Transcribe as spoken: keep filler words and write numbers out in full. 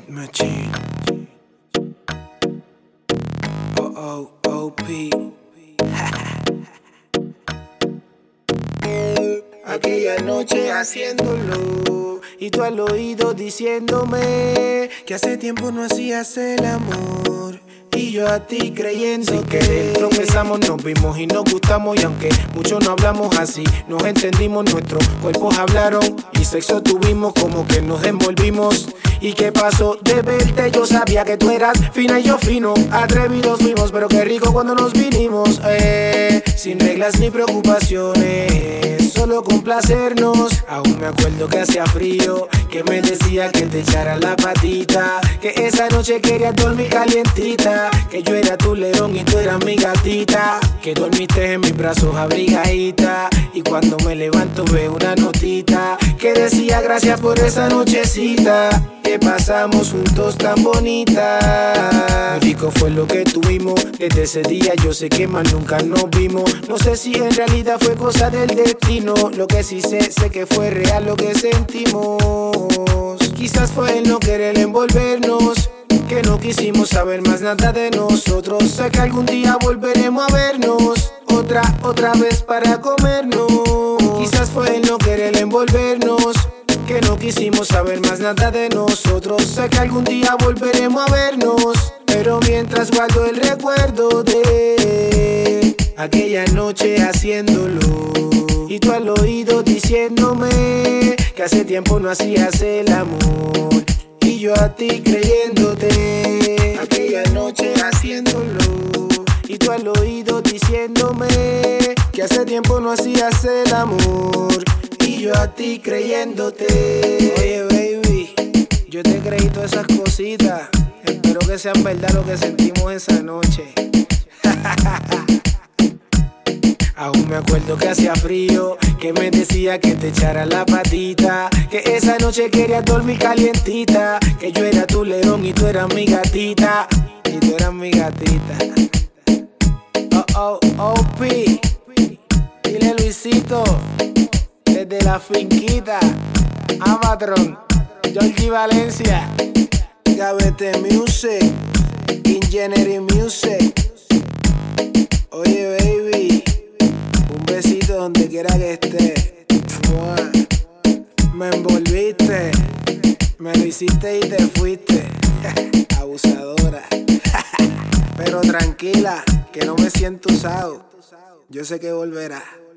Beat Machine. Oh, oh, oh, P. Aquella noche haciéndolo y tú al oído diciéndome que hace tiempo no hacías el amor. Y yo a ti creyendo Sin que querer tropezamos, nos vimos y nos gustamos. Y aunque mucho no hablamos así, nos entendimos, nuestros cuerpos hablaron y sexo tuvimos, como que nos envolvimos. ¿Y qué pasó de verte? Yo sabía que tú eras fina y yo fino. Atrevidos fuimos, pero qué rico cuando nos vinimos, eh, sin reglas ni preocupaciones, solo complacernos. Aún me acuerdo que hacía frío, que me decía que te echara la patita, que esa noche querías dormir calientita, que yo era tu león y tú eras mi gatita, que dormiste en mis brazos abrigadita. Y cuando me levanto veo una notita que decía gracias por esa nochecita que pasamos juntos tan bonita. Muy rico fue lo que tuvimos. Desde ese día yo sé que más nunca nos vimos. No sé si en realidad fue cosa del destino. Lo que sí sé, sé que fue real lo que sentimos. Quizás fue el no querer envolvernos, que no quisimos saber más nada de nosotros. Sé que algún día volveremos a vernos, otra, otra vez para comernos. Quizás fue el no querer envolvernos, que no quisimos saber más nada de nosotros. Sé que algún día volveremos a vernos, pero mientras guardo el recuerdo de aquella noche haciéndolo y tú al oído diciéndome que hace tiempo no hacías el amor. Y yo a ti creyéndote, aquella noche haciéndolo y tú al oído diciéndome que hace tiempo no hacías el amor. Y yo a ti creyéndote. Oye baby, yo te creí todas esas cositas. Espero que sean verdad lo que sentimos esa noche. Aún me acuerdo que hacía frío, que me decía que te echara la patita, que esa noche querías dormir calientita, que yo era tu león y tú eras mi gatita, y tú eras mi gatita. Oh, oh, oh, P. Dile Luisito, desde la finquita, Amatron, Georgie Valencia, Gavete Music, Engineering Music. Oye baby, un besito donde quiera que esté. Me envolviste, me lo hiciste y te fuiste. Abusadora. Pero tranquila, que no me siento usado. Yo sé que volverá.